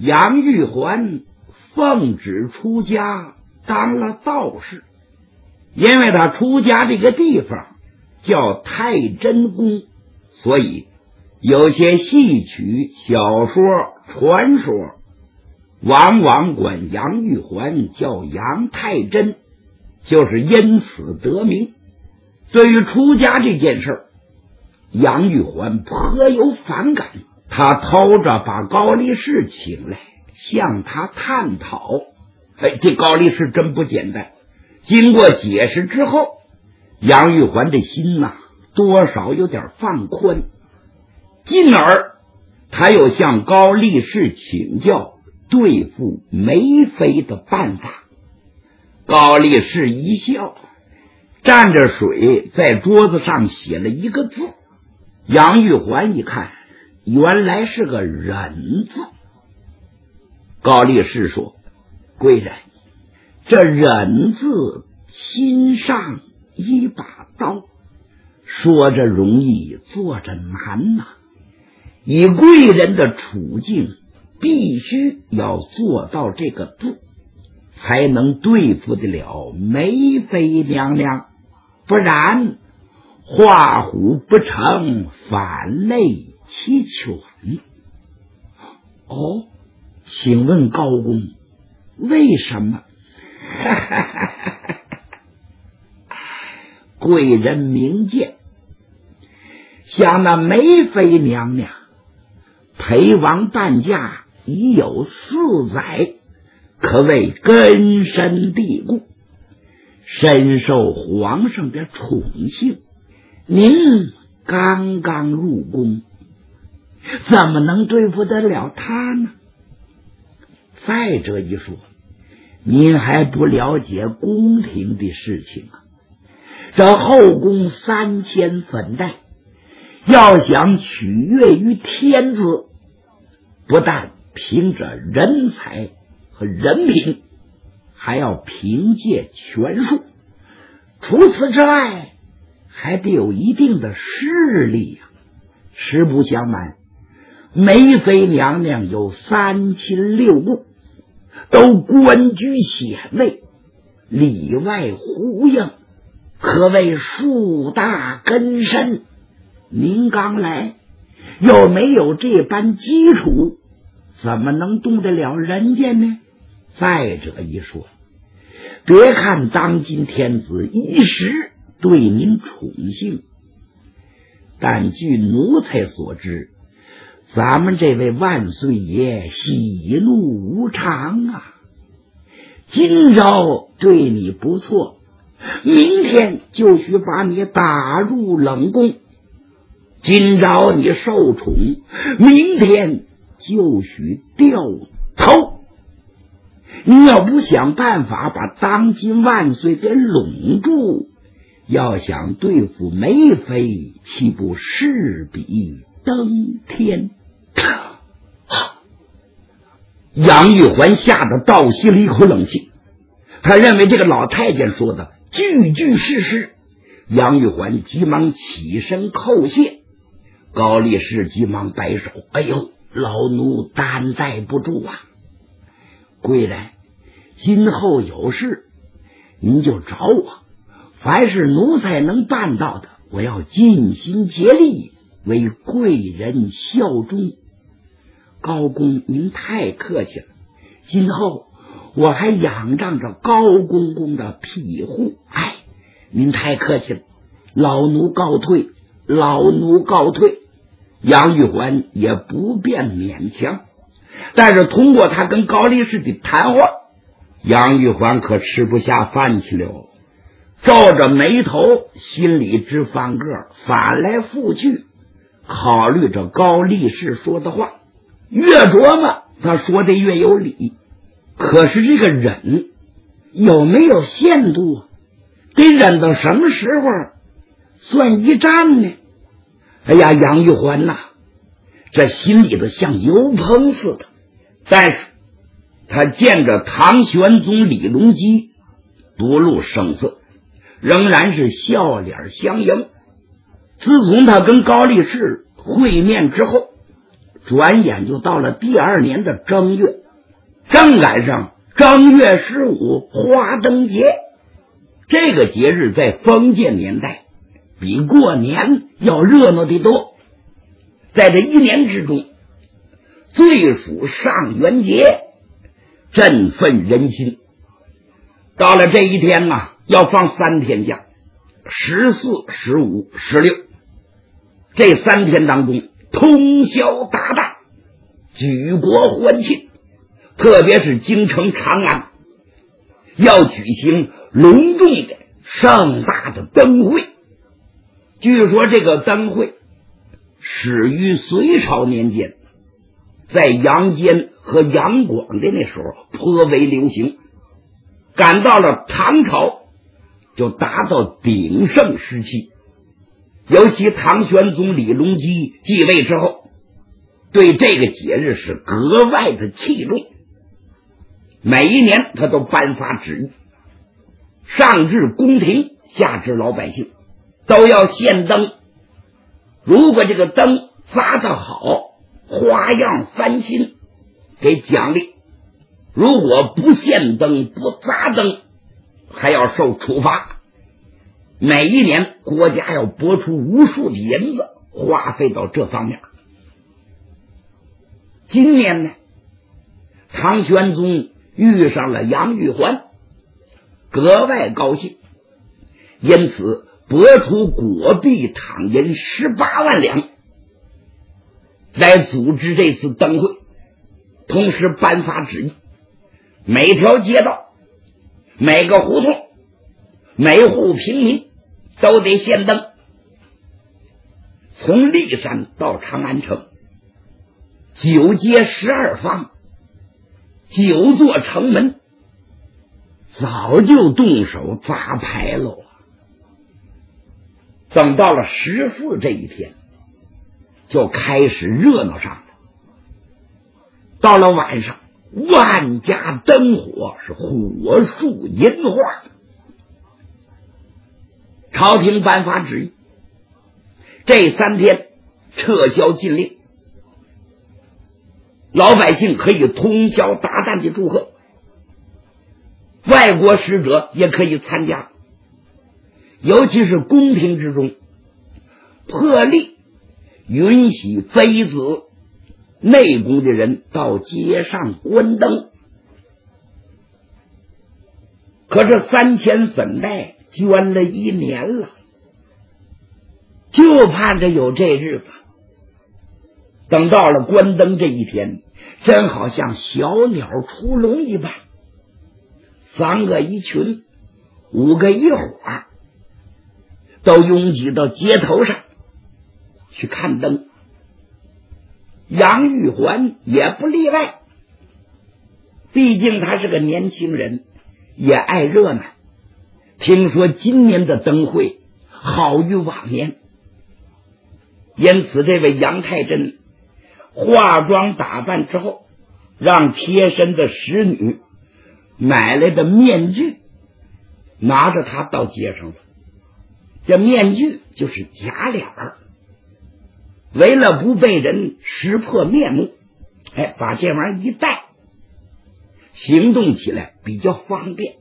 杨玉环奉旨出家当了道士，因为他出家这个地方叫太真宫，所以有些戏曲、小说、传说往往管杨玉环叫杨太真，就是因此得名。对于出家这件事，杨玉环颇有反感，他偷着把高力士请来向他探讨。这高力士真不简单。经过解释之后，杨玉环这心多少有点放宽，进而他又向高力士请教对付梅妃的办法。高力士一笑，蘸着水在桌子上写了一个字。杨玉环一看，原来是个忍字。高力士说：贵人，这忍字心上一把刀，说着容易做着难以贵人的处境，必须要做到这个字，才能对付得了梅妃娘娘，不然画虎不成反类其犬。请问高公，为什么？贵人明鉴，想那梅妃娘娘陪王伴驾已有4载，可谓根深蒂固，深受皇上的宠幸。您刚刚入宫，怎么能对付得了他呢？再者一说，您还不了解宫廷的事情这后宫3000粉黛，要想取悦于天子，不但凭着人才和人品，还要凭借权术，除此之外还得有一定的势力实不相瞒，梅妃娘娘有3亲6故，都官居显位，里外呼应，可谓树大根深。您刚来，又没有这般基础，怎么能动得了人家呢？再者一说，别看当今天子一时对您宠幸，但据奴才所知，咱们这位万岁爷喜怒无常今朝对你不错，明天就许把你打入冷宫；今朝你受宠，明天就许掉头。你要不想办法把当今万岁给拢住，要想对付梅妃，岂不势比登天？杨玉环吓得倒吸了一口冷气，他认为这个老太监说的句句是实。杨玉环急忙起身叩谢，高力士急忙摆手：哎呦，老奴担待不住贵人，今后有事您就找我，凡是奴才能办到的，我要尽心竭力为贵人效忠。高公您太客气了，今后我还仰仗着高公公的庇护。您太客气了，老奴告退，老奴告退。杨玉环也不便勉强，但是通过他跟高力士的谈话，杨玉环可吃不下饭去了，皱着眉头，心里直翻个，翻来覆去考虑着高力士说的话，越琢磨他说的越有理。可是这个忍有没有限度得忍到什么时候算一战呢？杨玉环这心里头像油烹似的。但是他见着唐玄宗李隆基不露声色，仍然是笑脸相迎。自从他跟高力士会面之后， 转眼就到了第2年的正月，正赶上正月15花灯节。这个节日在封建年代比过年要热闹得多，在这一年之中最属上元节，振奋人心。到了这一天要放3天假，14、15、16，这3天当中通宵达旦，举国欢庆。特别是京城长安要举行隆重的盛大的灯会。据说这个灯会始于隋朝年间，在杨坚和杨广的那时候颇为流行，赶到了唐朝就达到鼎盛时期。尤其唐玄宗李隆基继位之后，对这个节日是格外的器重，每一年他都颁发旨意，上至宫廷，下至老百姓，都要献灯。如果这个灯砸得好，花样翻新，给奖励；如果不献灯不砸灯，还要受处罚。每一年国家要拨出无数的银子花费到这方面。今年呢，唐玄宗遇上了杨玉环，格外高兴，因此拨出国币躺银18万两来组织这次灯会，同时颁发旨意，每条街道、每个胡同、每户平民都得献灯。从骊山到长安城，9街12坊，9座城门早就动手砸牌楼。等到了14这一天，就开始热闹上了。到了晚上，万家灯火是火树银花。朝廷颁发旨意，这3天撤销禁令，老百姓可以通宵达旦的祝贺，外国使者也可以参加。尤其是宫廷之中，破例允许妃子、内宫的人到街上观灯。可是3000粉黛捐了1年了，就盼着有这日子。等到了观灯这一天，真好像小鸟出笼一般，3个一群，5个一伙，都拥挤到街头上去看灯。杨玉环也不例外，毕竟他是个年轻人，也爱热闹。听说今年的灯会好于往年，因此这位杨太真化妆打扮之后，让贴身的使女买来的面具拿着他到街上了。这面具就是假脸儿，为了不被人识破面目，把这玩意儿一戴，行动起来比较方便。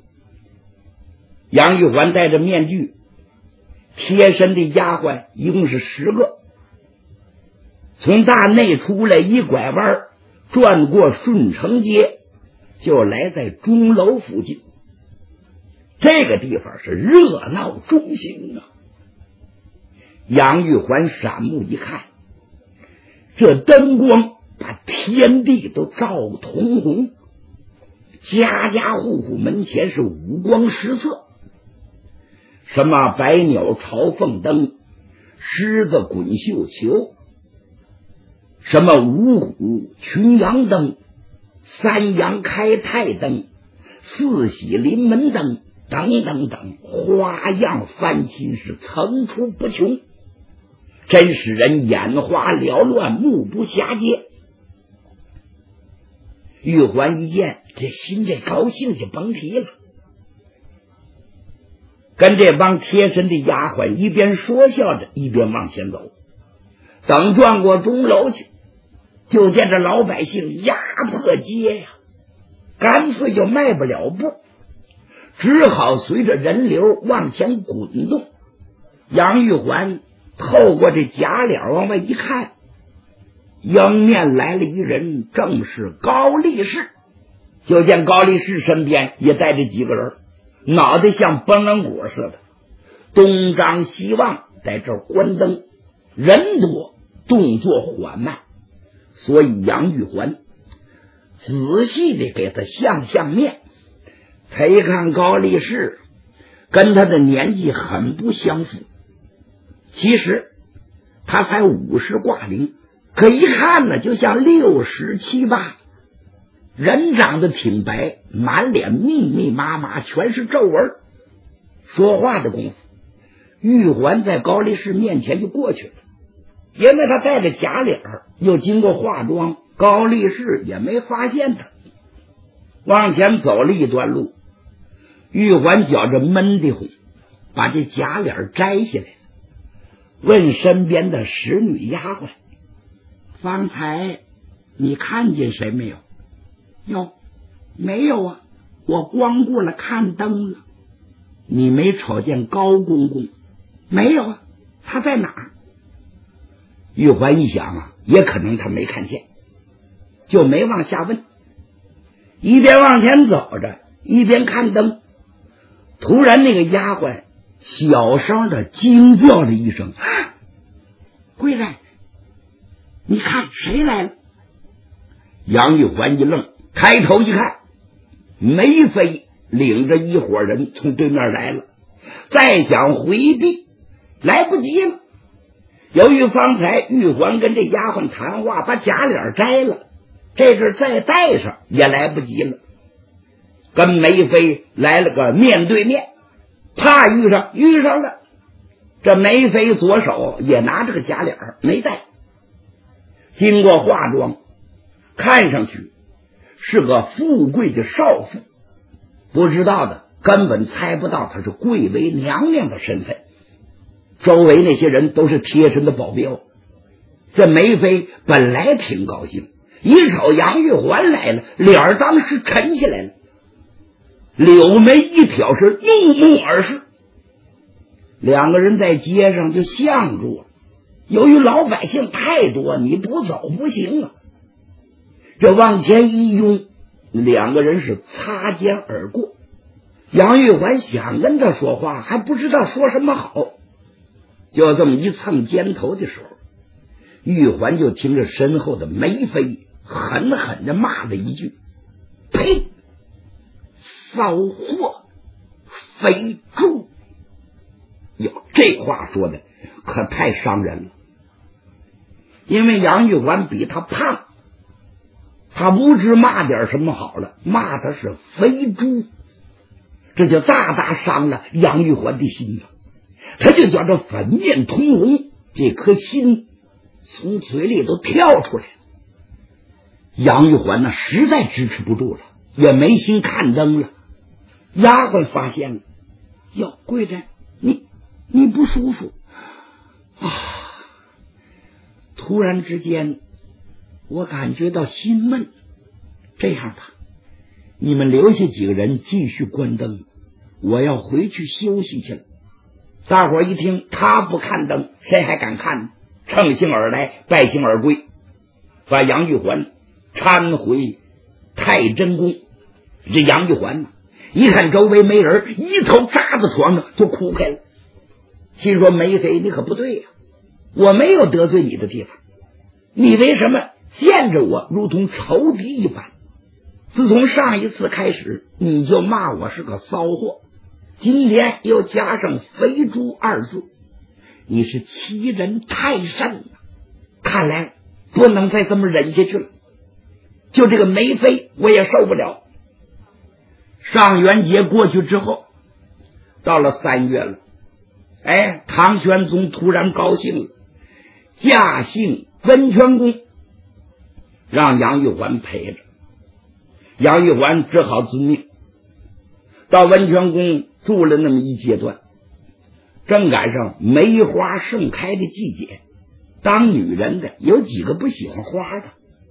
杨玉环戴着面具，贴身的丫鬟一共是10个，从大内出来，一拐弯转过顺城街，就来在钟楼附近。这个地方是热闹中心啊！杨玉环闪目一看，这灯光把天地都照通红，家家户户门前是五光十色，什么百鸟朝凤灯、狮子滚绣球，什么五虎群羊灯、3阳开泰灯、4喜临门灯等等等，花样翻新，是层出不穷，真使人眼花缭乱，目不暇接。玉环一见，这心这高兴就甭提了，跟这帮贴身的丫鬟一边说笑着，一边往前走。等转过钟楼去， 就见这老百姓压迫街呀，干脆就迈不了步，只好随着人流往前滚动。杨玉环透过这假脸往外一看，迎面来了一人，正是高力士。就见高力士身边也带着几个人，脑袋像崩冷果似的，东张西望，在这儿关灯，人多，动作缓慢，所以杨玉环仔细的给他相面，他一看高力士跟他的年纪很不相符，其实他才50挂零，可一看呢就像60、70、人长得挺白，满脸密密麻麻全是皱纹。说话的功夫，玉环在高力士面前就过去了，因为他戴着假脸，又经过化妆，高力士也没发现他。往前走了一段路，玉环觉着闷得慌，把这假脸摘下来了，问身边的使女丫鬟：“方才你看见谁没有？”“哟，没有啊，我光顾了看灯了。”“你没瞅见高公公？”“没有啊，他在哪儿？”玉环一想啊，也可能他没看见，就没往下问，一边往前走着，一边看灯。突然那个丫鬟小声的惊叫了一声：“贵人，你看谁来了？”杨玉环一愣，抬头一看，梅妃领着一伙人从对面来了，再想回避来不及了。由于方才玉环跟这丫鬟谈话，把假脸摘了，这阵再戴上也来不及了，跟梅妃来了个面对面，怕遇上了。这梅妃左手也拿着个假脸没戴，经过化妆，看上去是个富贵的少妇，不知道的根本猜不到她是贵为娘娘的身份。周围那些人都是贴身的保镖。这梅妃本来挺高兴，一瞅杨玉环来了，脸当时沉下来了，柳眉一挑，是怒目而视。两个人在街上就相住了，由于老百姓太多，你不走不行啊。这往前一拥，两个人是擦肩而过。杨玉环想跟他说话，还不知道说什么好，就这么一蹭肩头的时候，玉环就听着身后的梅妃狠狠的骂了一句：“呸！骚货，肥猪！”哟，这话说的可太伤人了。因为杨玉环比他胖，他不知骂点什么好了，骂他是肥猪，这就大大伤了杨玉环的心了。他就觉着粉面通红，这颗心从嘴里都跳出来了。杨玉环呢，实在支持不住了，也没心看灯了。丫鬟发现了：“哟，贵人，你不舒服啊？”突然之间，我感觉到心闷。这样吧，你们留下几个人继续关灯，我要回去休息去了。大伙一听他不看灯，谁还敢看呢？乘兴而来，败兴而归，把杨玉环搀回太真宫。这杨玉环呢，一看周围没人，一头扎在床上就哭开了，心说：“梅妃，你可不对呀，我没有得罪你的地方，你为什么见着我如同仇敌一般？自从上一次开始，你就骂我是个骚货，今天又加上肥猪2字，你是欺人太甚了。看来不能再这么忍下去了，就这个梅妃我也受不了。”上元节过去之后，到了3月了，唐玄宗突然高兴了，驾幸温泉宫，让杨玉环陪着。杨玉环只好遵命，到温泉宫住了那么一阶段，正赶上梅花盛开的季节。当女人的有几个不喜欢花的，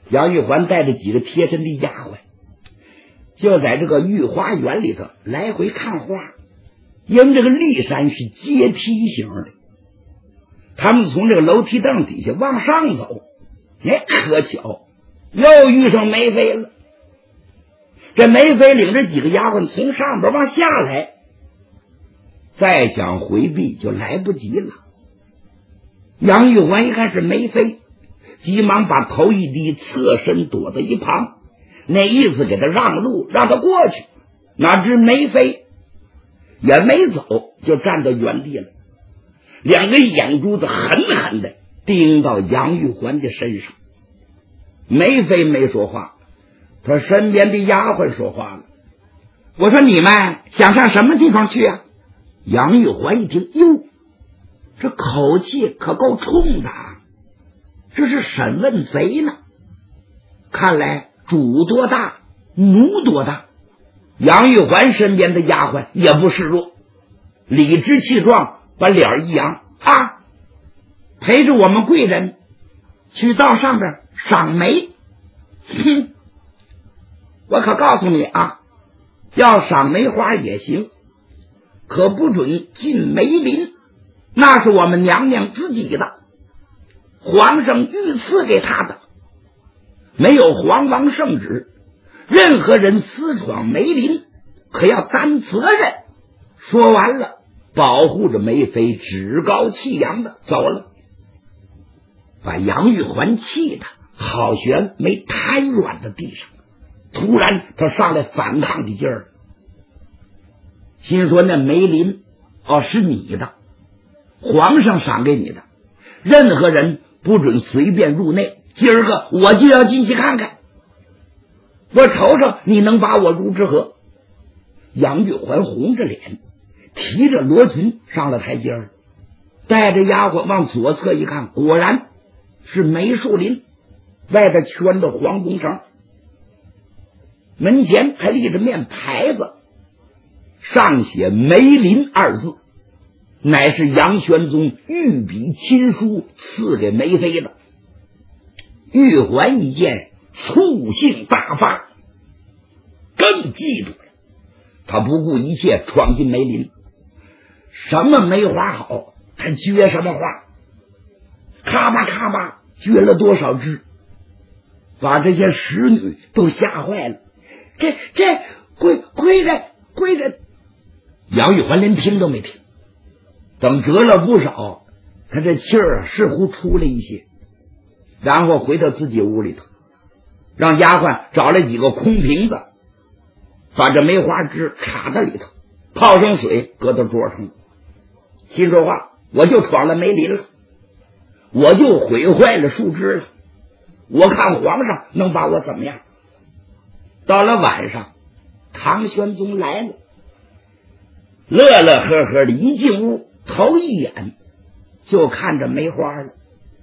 杨玉环带着几个贴身的丫鬟，就在这个御花园里头来回看花。因为这个骊山是阶梯型的，他们从这个楼梯凳底下往上走，可巧又遇上梅妃了。这梅妃领着几个丫鬟从上边往下来，再想回避就来不及了。杨玉环一看是梅妃，急忙把头一低，侧身躲在一旁，那意思给他让路，让他过去。哪知梅妃也没走，就站在原地了，两个眼珠子狠狠的盯到杨玉环的身上。梅妃没说话，他身边的丫鬟说话了：“我说你们想上什么地方去啊？”杨玉环一听，哟，这口气可够冲的，这是审问贼呢。看来主多大，奴多大。杨玉环身边的丫鬟也不示弱，理直气壮，把脸一扬：“啊，陪着我们贵人去道上边赏梅。哼，我可告诉你啊，要赏梅花也行，可不准进梅林，那是我们娘娘自己的，皇上御赐给她的，没有皇王圣旨，任何人私闯梅林可要担责任。”说完了，保护着梅妃趾高气扬的走了，把杨玉环气的好悬没瘫软在地上。突然他上来反抗的劲儿，心说那梅林是你的，皇上赏给你的，任何人不准随便入内，今儿个我就要进去看看，我瞅瞅你能把我如之何。杨玉环红着脸，提着罗裙上了台阶儿，带着丫鬟往左侧一看，果然是梅树林，外头圈着黄铜绳，门前还立着面牌子，上写梅林二字，乃是杨玄宗御笔亲书赐给梅妃的。玉环一见，醋性大发，更嫉妒了。他不顾一切闯进梅林，什么梅花好，他撅什么花，咔吧咔吧撅了多少枝，把这些使女都吓坏了。这贵人！杨玉环连听都没听，等折了不少，他这气儿似乎出了一些，然后回到自己屋里头，让丫鬟找了几个空瓶子，把这梅花枝插在里头，泡上水搁到桌上，心说话：我就闯了梅林了，我就毁坏了树枝了，我看皇上能把我怎么样。到了晚上，唐玄宗来了，乐乐呵呵的一进屋，头一眼就看着梅花了。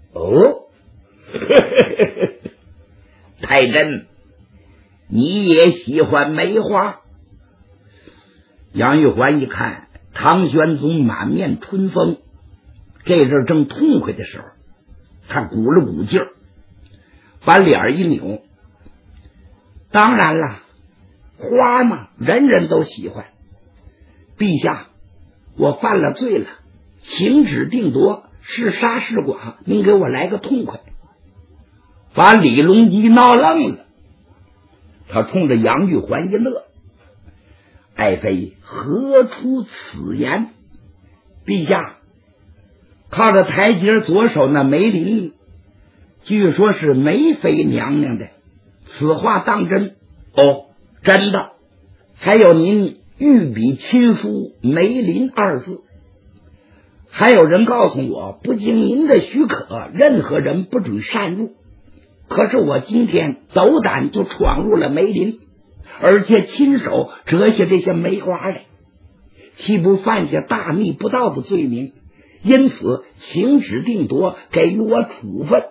太真，你也喜欢梅花？杨玉环一看唐玄宗满面春风，这阵正痛快的时候，他鼓了鼓劲儿，把脸一扭。当然了，花嘛，人人都喜欢。陛下，我犯了罪了，请旨定夺，是杀是剐，您给我来个痛快。把李隆基闹愣了，他冲着杨玉环一乐：爱妃何出此言？陛下，靠着台阶左手那梅林，据说是梅妃娘娘的，此话当真？真的。还有您御笔亲书梅林二字，还有人告诉我，不经您的许可，任何人不准擅入。可是我今天斗胆就闯入了梅林，而且亲手折下这些梅花来，岂不犯下大逆不道的罪名？因此请旨定夺，给予我处分。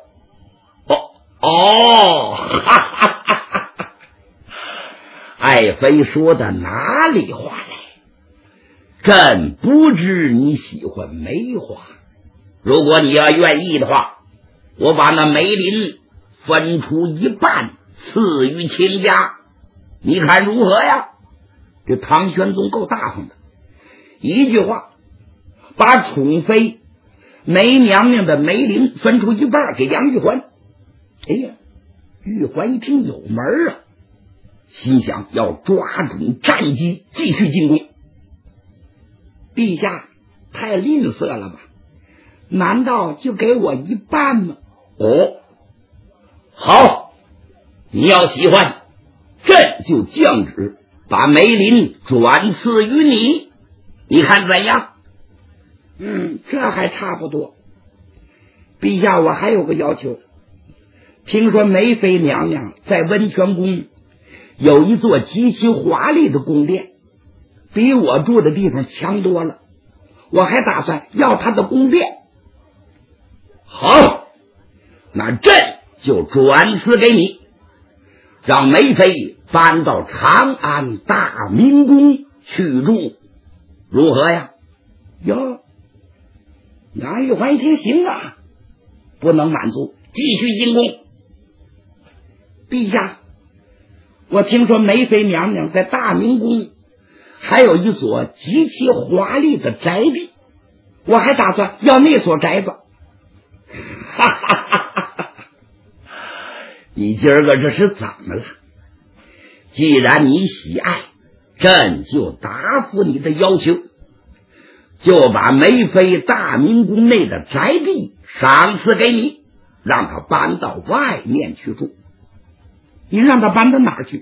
爱妃说的哪里话来？朕不知你喜欢梅花，如果你要愿意的话，我把那梅林分出一半赐予亲家，你看如何呀？这唐玄宗够大方的，一句话把宠妃梅娘娘的梅林分出一半给杨玉环。哎呀，玉环一听有门啊，心想要抓准战机继续进攻。陛下太吝啬了吧？难道就给我一半吗？哦，好，你要喜欢，朕就降旨把梅林转赐于你，你看怎样？这还差不多。陛下，我还有个要求，听说梅妃娘娘在温泉宫有一座极其华丽的宫殿，比我住的地方强多了，我还打算要她的宫殿。好，那朕就转赐给你，让梅妃搬到长安大明宫去住，如何呀？哟，杨玉环一听行啊，不能满足，继续进攻。陛下，我听说梅妃娘娘在大明宫还有一所极其华丽的宅地，我还打算要那所宅子。哈哈哈哈！你今儿个这是怎么了？既然你喜爱，朕就答复你的要求，就把梅妃大明宫内的宅地赏赐给你，让她搬到外面去住。你让她搬到哪儿去？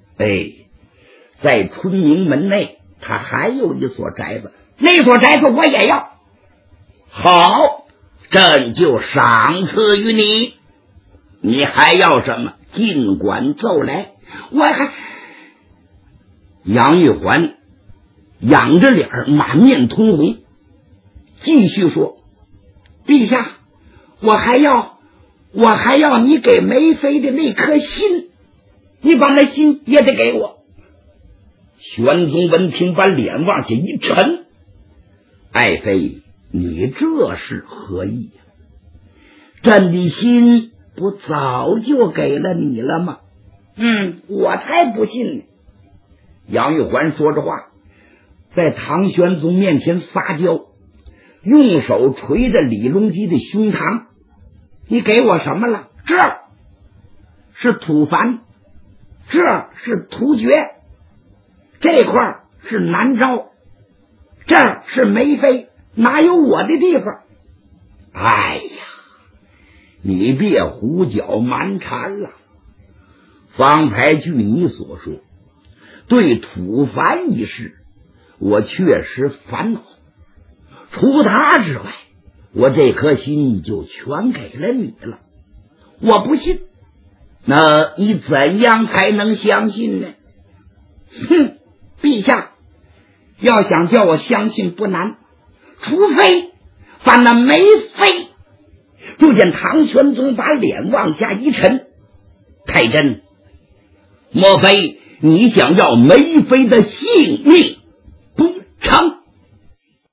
在春明门内，她还有一所宅子，那所宅子我也要。好，朕就赏赐于你，你还要什么尽管奏来。我还杨玉环仰着脸满面通红，继续说，陛下，我还要你给梅妃的那颗心，你把那心也得给我。玄宗闻听把脸往下一沉，爱妃，你这是何意呀？朕的心不早就给了你了吗？我才不信呢。杨玉环说着话，在唐玄宗面前撒娇，用手捶着李隆基的胸膛。你给我什么了？这是吐蕃，这是突厥，这块是南诏，这是梅妃，哪有我的地方？哎呀，你别胡搅蛮缠了。方才据你所说，对吐蕃一事我确实烦恼，除他之外，我这颗心就全给了你了。我不信，那你怎样才能相信呢？陛下，要想叫我相信不难，除非把那梅妃。就见唐玄宗把脸往下一沉，太真，莫非你想要梅妃的性命不成？